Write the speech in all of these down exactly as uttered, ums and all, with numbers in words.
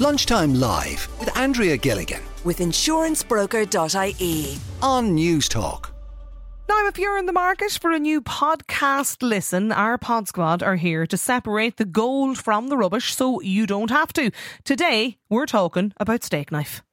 Lunchtime Live with Andrea Gilligan with insurance broker dot I E on News Talk. Now, if you're in the market for a new podcast listen, our Pod Squad are here to separate the gold from the rubbish so you don't have to. Today, we're talking about steak knife.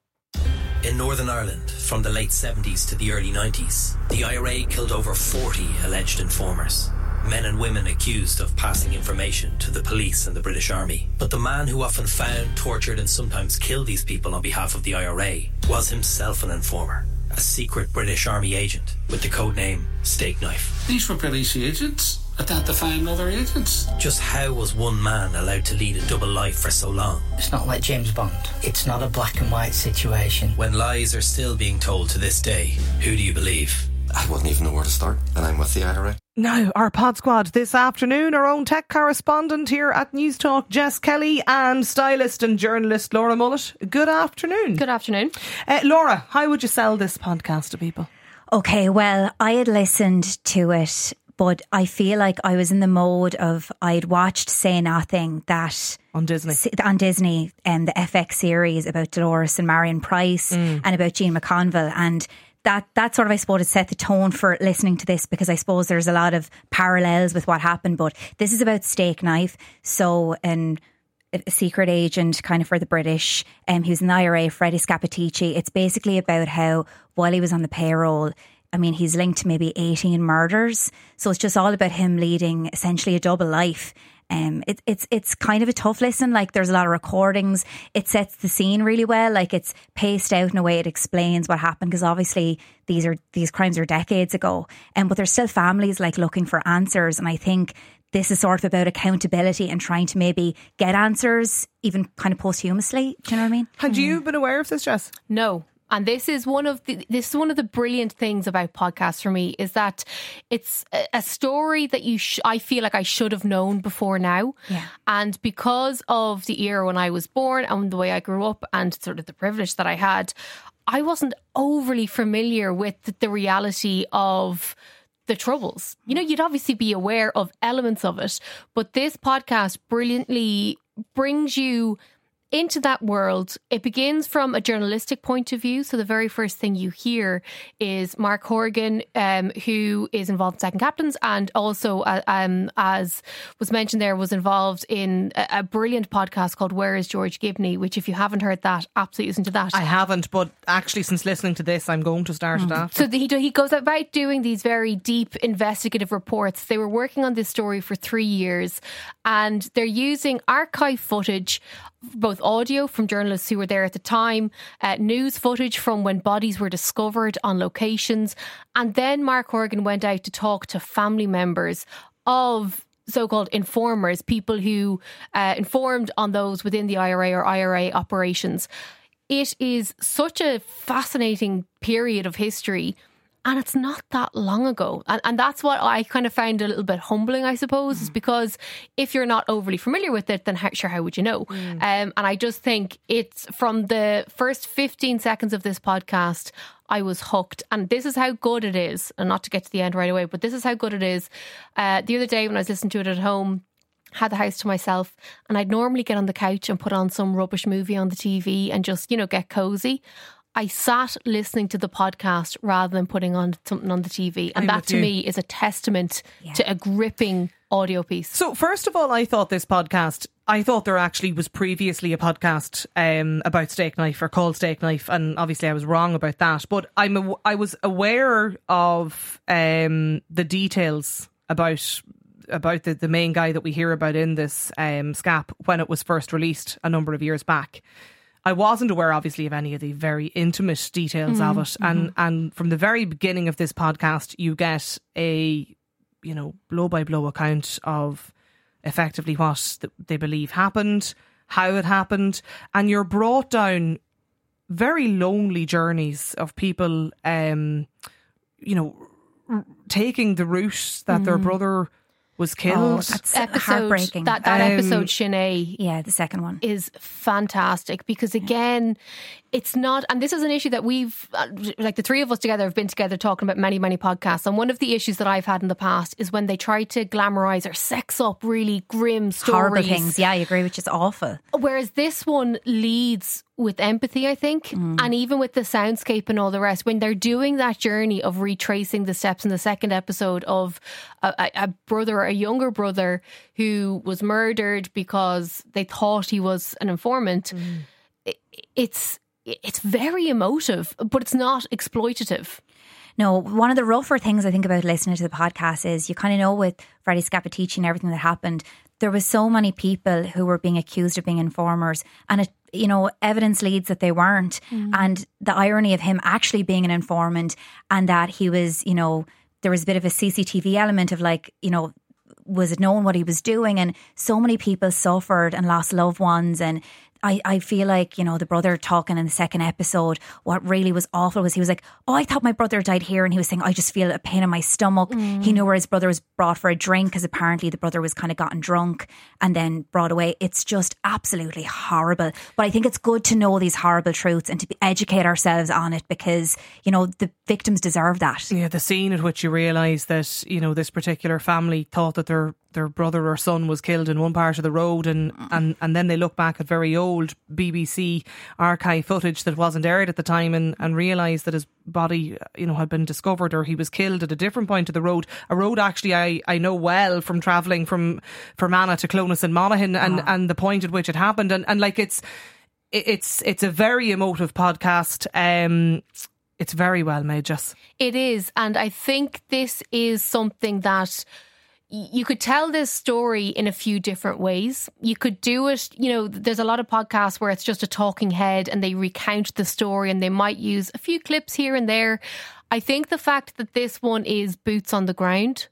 In Northern Ireland, from the late seventies to the early nineties, the I R A killed over forty alleged informers. Men and women accused of passing information to the police and the British Army. But the man who often found, tortured and sometimes killed these people on behalf of the I R A was himself an informer, a secret British Army agent with the codename Steak Knife. These were police agents identifying other agents. Just how was one man allowed to lead a double life for so long? It's not like James Bond. It's not a black and white situation. When lies are still being told to this day, who do you believe? I wouldn't even know where to start, and I'm with the I R A. Now, our Pod Squad this afternoon, our own tech correspondent here at News Talk, Jess Kelly, and stylist and journalist Laura Mullet. Good afternoon. Good afternoon. Uh, Laura, how would you sell this podcast to people? Okay, well, I had listened to it, but I feel like I was in the mode of, I'd watched Say Nothing, that on Disney, on Disney, and um, the F X series about Dolores and Marion Price mm. and about Jean McConville, and that that sort of, I suppose, it set the tone for listening to this, because I suppose there's a lot of parallels with what happened. But this is about Steak Knife, so an a secret agent kind of for the British. Um, he was in the I R A, Freddie Scappaticci. It's basically about how while he was on the payroll, I mean, he's linked to maybe eighteen murders. So it's just all about him leading essentially a double life. Um, it, it's it's kind of a tough listen. Like, there's a lot of recordings. It sets the scene really well. Like, it's paced out in a way it explains what happened, because obviously these are these crimes are decades ago. Um, but there's still families like looking for answers, and I think this is sort of about accountability and trying to maybe get answers, even kind of posthumously. Do you know what I mean? Had mm. you been aware of this, Jess? No. And this is one of the this is one of the brilliant things about podcasts for me, is that it's a story that you sh- I feel like I should have known before now. Yeah. And because of the era when I was born and the way I grew up and sort of the privilege that I had, I wasn't overly familiar with the reality of the Troubles. You know, you'd obviously be aware of elements of it, but this podcast brilliantly brings you into that world. It begins from a journalistic point of view. So the very first thing you hear is Mark Horgan, um, who is involved in Second Captains, and also, uh, um, as was mentioned there, was involved in a, a brilliant podcast called Where is George Gibney, which, if you haven't heard that, absolutely listen to that. I haven't, but actually since listening to this, I'm going to start mm. it after. So the, he, he goes about doing these very deep investigative reports. They were working on this story for three years and they're using archive footage, both audio from journalists who were there at the time, uh, news footage from when bodies were discovered on locations. And then Mark Horgan went out to talk to family members of so-called informers, people who uh, informed on those within the I R A or I R A operations. It is such a fascinating period of history. And it's not that long ago. And, and that's what I kind of found a little bit humbling, I suppose, mm. is because if you're not overly familiar with it, then how, sure, how would you know? Mm. Um, and I just think it's from the first fifteen seconds of this podcast, I was hooked. And this is how good it is. And not to get to the end right away, but this is how good it is. Uh, the other day when I was listening to it at home, had the house to myself, and I'd normally get on the couch and put on some rubbish movie on the T V and just, you know, get cozy. I sat listening to the podcast rather than putting on something on the T V. And I'm that to you. me is a testament yeah. to a gripping audio piece. So first of all, I thought this podcast, I thought there actually was previously a podcast um, about Steak Knife, or called Steak Knife. And obviously I was wrong about that. But I'm a, I was aware of um, the details about about the, the main guy that we hear about in this um, Scap when it was first released a number of years back. I wasn't aware, obviously, of any of the very intimate details mm, of it. Mm-hmm. And and from the very beginning of this podcast, you get a, you know, blow-by-blow account of effectively what they believe happened, how it happened. And you're brought down very lonely journeys of people, um, you know, r- taking the route that mm. their brother was killed. Oh, that's episode, heartbreaking. That, that Um, episode, Sinead, Yeah, the second one. is fantastic because, again, it's not, and this is an issue that we've, uh, like the three of us together have been together talking about many, many podcasts. And one of the issues that I've had in the past is when they try to glamorise or sex up really grim stories. Horrible things. Yeah, I agree, which is awful. Whereas this one leads with empathy, I think, Mm. and even with the soundscape and all the rest. When they're doing that journey of retracing the steps in the second episode of a, a, a brother, a younger brother who was murdered because they thought he was an informant, Mm. it, it's it's very emotive, but it's not exploitative. No, one of the rougher things I think about listening to the podcast is you kind of know with Freddie Scappaticci and everything that happened, there was so many people who were being accused of being informers, and it, you know, evidence leads that they weren't. Mm. And the irony of him actually being an informant, and that he was, you know, there was a bit of a C C T V element of like, you know, was it known what he was doing? And so many people suffered and lost loved ones. And I, I feel like, you know, the brother talking in the second episode, what really was awful was he was like, oh, I thought my brother died here. And he was saying, I just feel a pain in my stomach. Mm. He knew where his brother was brought for a drink because apparently the brother was kind of gotten drunk and then brought away. It's just absolutely horrible. But I think it's good to know these horrible truths and to be, educate ourselves on it because, you know, the victims deserve that. Yeah, the scene at which you realise that, you know, this particular family thought that their their brother or son was killed in one part of the road, and, and, and then they look back at very old B B C archive footage that wasn't aired at the time and, and realise that his body, you know, had been discovered or he was killed at a different point of the road. A road actually I, I know well from travelling from Fermanagh to Clones and Monaghan, and, Oh. and the point at which it happened. And, and like it's it's it's a very emotive podcast. Um It's very well made, Jess. It is. And I think this is something that y- you could tell this story in a few different ways. You could do it, you know, there's a lot of podcasts where it's just a talking head and they recount the story and they might use a few clips here and there. I think the fact that this one is boots on the ground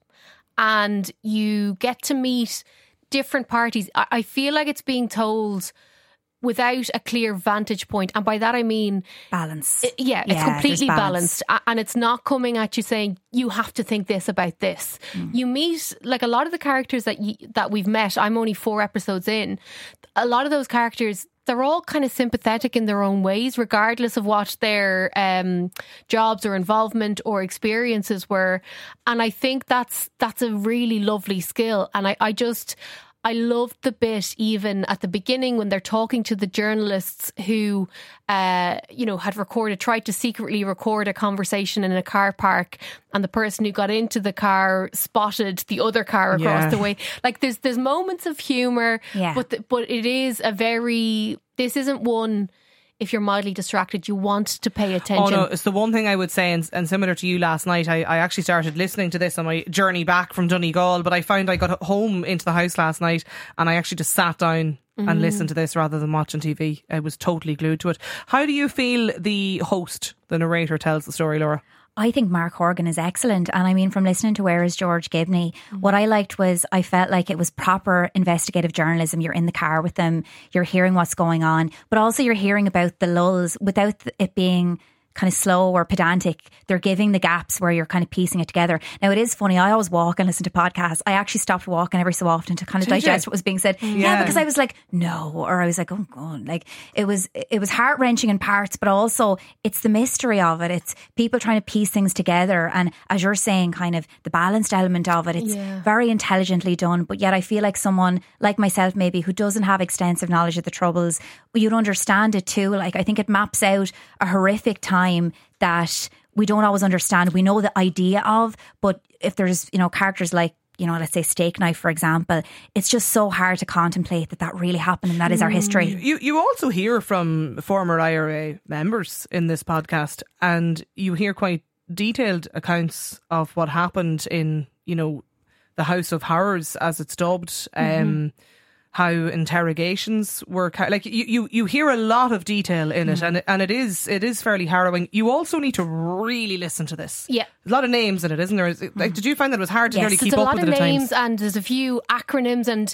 and you get to meet different parties, I, I feel like it's being told without a clear vantage point. And by that I mean Balance. it- yeah, it's Yeah, completely there's balance. balanced, a- and it's not coming at you saying you have to think this about this. Mm. You meet like a lot of the characters that you, that we've met. I'm only four episodes in. A lot of those characters, they're all kind of sympathetic in their own ways, regardless of what their um, jobs or involvement or experiences were. And I think that's that's a really lovely skill. And I, I just. I loved the bit even at the beginning when they're talking to the journalists who, uh, you know, had recorded, tried to secretly record a conversation in a car park, and the person who got into the car spotted the other car across Yeah. the way. Like there's there's moments of humour, Yeah. but the, but it is a very. This isn't one. If you're mildly distracted, you want to pay attention. Oh no, it's the one thing I would say, and, and similar to you last night, I, I actually started listening to this on my journey back from Donegal, but I found I got home into the house last night and I actually just sat down Mm-hmm. and listened to this rather than watching T V. I was totally glued to it. How do you feel the host, the narrator, tells the story, Laura? I think Mark Horgan is excellent. And I mean, from listening to Where is George Gibney, what I liked was I felt like it was proper investigative journalism. You're in the car with them, you're hearing what's going on, but also you're hearing about the lulls without it being kind of slow or pedantic. They're giving the gaps where you're kind of piecing it together. Now, it is funny. I always walk and listen to podcasts. I actually stopped walking every so often to kind of Did digest you? what was being said. Yeah. Yeah. because I was like, no, or I was like, oh God, like it was, it was heart wrenching in parts, but also it's the mystery of it. It's people trying to piece things together. And as you're saying, kind of the balanced element of it, it's Yeah. very intelligently done. But yet I feel like someone like myself, maybe who doesn't have extensive knowledge of the Troubles, you'd understand it too. Like I think it maps out a horrific time that we don't always understand. We know the idea of, but if there's, you know, characters like, you know, let's say Steak Knife, for example, it's just so hard to contemplate that that really happened and that is our history. You you also hear from former I R A members in this podcast, and you hear quite detailed accounts of what happened in, you know, the House of Horrors, as it's dubbed. Um, how interrogations were ca- like you, you you hear a lot of detail in it, and it, and it is it is fairly harrowing. You also need to really listen to this. Yeah. There's a lot of names in it, isn't there? Is it- Like, did you find that it was hard to Yes. nearly There's keep a up lot with of it at names times? and there's a few acronyms, and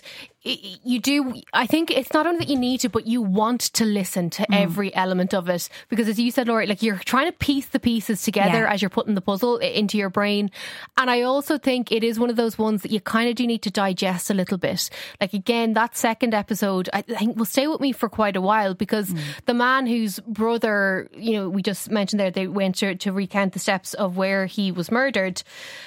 i- you do, I think it's not only that you need to, but you want to listen to Mm. every element of it. Because as you said, Laura, like you're trying to piece the pieces together Yeah. as you're putting the puzzle i- into your brain. And I also think it is one of those ones that you kind of do need to digest a little bit. Like again, that second episode, I think will stay with me for quite a while, because Mm. the man whose brother, you know, we just mentioned there, they went to, to recount the steps of where he was murdered.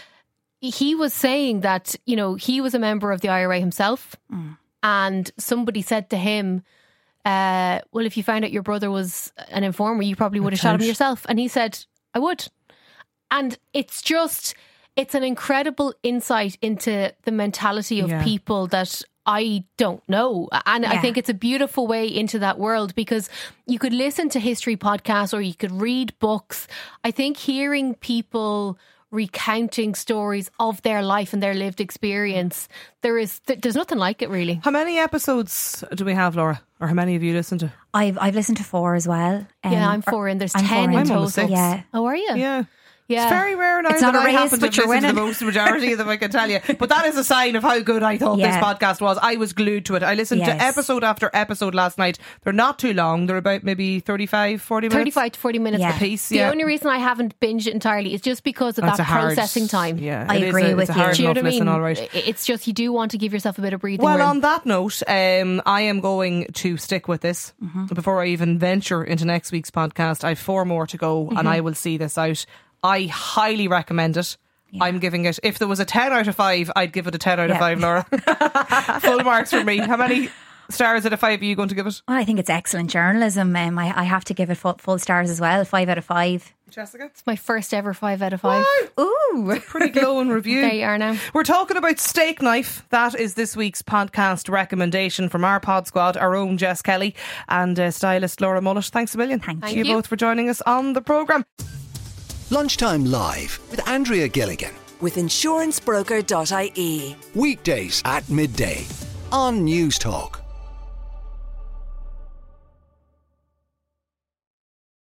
He was saying that, you know, he was a member of the I R A himself, Mm. and somebody said to him, uh, well, if you found out your brother was an informer, you probably would have shot him out. yourself. And he said, I would. And it's just, it's an incredible insight into the mentality of Yeah. people that I don't know. And I Yeah. think it's a beautiful way into that world, because you could listen to history podcasts or you could read books. I think hearing people recounting stories of their life and their lived experience, there is th- there's nothing like it, really. How many episodes do we have, Laura? Or how many have you listened to? I've I've listened to four as well. Um, Yeah, I'm four in. There's I'm ten four in in. I'm on total. the six. Yeah. Oh, are you? Yeah. Yeah. It's very rare now It's that not a I race, happen to but you're listen to the winning. most majority of them, I can tell you. But that is a sign of how good I thought Yeah. this podcast was. I was glued to it. I listened Yes. to episode after episode last night. They're not too long. They're about maybe thirty-five, forty minutes. thirty-five to forty minutes Yeah. a piece. The Yeah. only reason I haven't binged it entirely is just because of That's that a hard- processing time. Yeah, I it is agree a, it's with a you. hard Do you know enough what I listen, mean? all right. It's just you do want to give yourself a bit of breathing Well, room. on that note, um, I am going to stick with this. Mm-hmm. Before I even venture into next week's podcast, I have four more to go Mm-hmm. and I will see this out. I highly recommend it. I'm giving it, if there was a ten out of five, I'd give it a ten out of Yeah. five, Laura. Full marks for me. How many stars out of five are you going to give it? Well, I think it's excellent journalism. Um, I, I have to give it full, full stars as well. Five out of five. Jessica? It's my first ever five out of five. Ooh. Pretty glowing review. There you are now. We're talking about Steak Knife. That is this week's podcast recommendation from our pod squad, our own Jess Kelly and uh, stylist Laura Mullet. Thanks a million. Thank Thank you you. both for joining us on the programme. Lunchtime Live with Andrea Gilligan. With insurance broker dot I E. Weekdays at midday on News Talk.